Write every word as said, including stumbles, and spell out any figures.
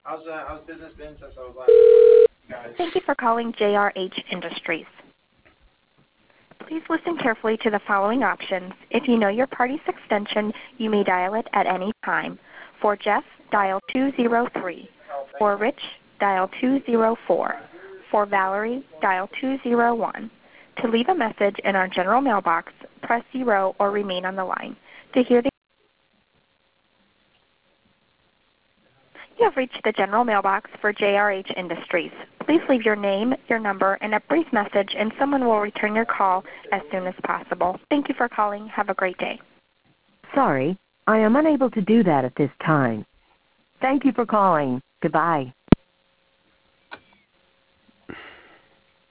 How's uh, how's business been since I was last in contact with you guys? Thank you for calling J R H Industries. Please listen carefully to the following options. If you know your party's extension, you may dial it at any time. For Jeff, dial two zero three. Oh, thank For you. Rich, dial two zero four. For Valerie, dial two zero one. To leave a message in our general mailbox, press zero or remain on the line. To hear the You have reached the general mailbox for J R H Industries. Please leave your name, your number, and a brief message, and someone will return your call as soon as possible. Thank you for calling. Have a great day. Sorry, I am unable to do that at this time. Thank you for calling. Goodbye.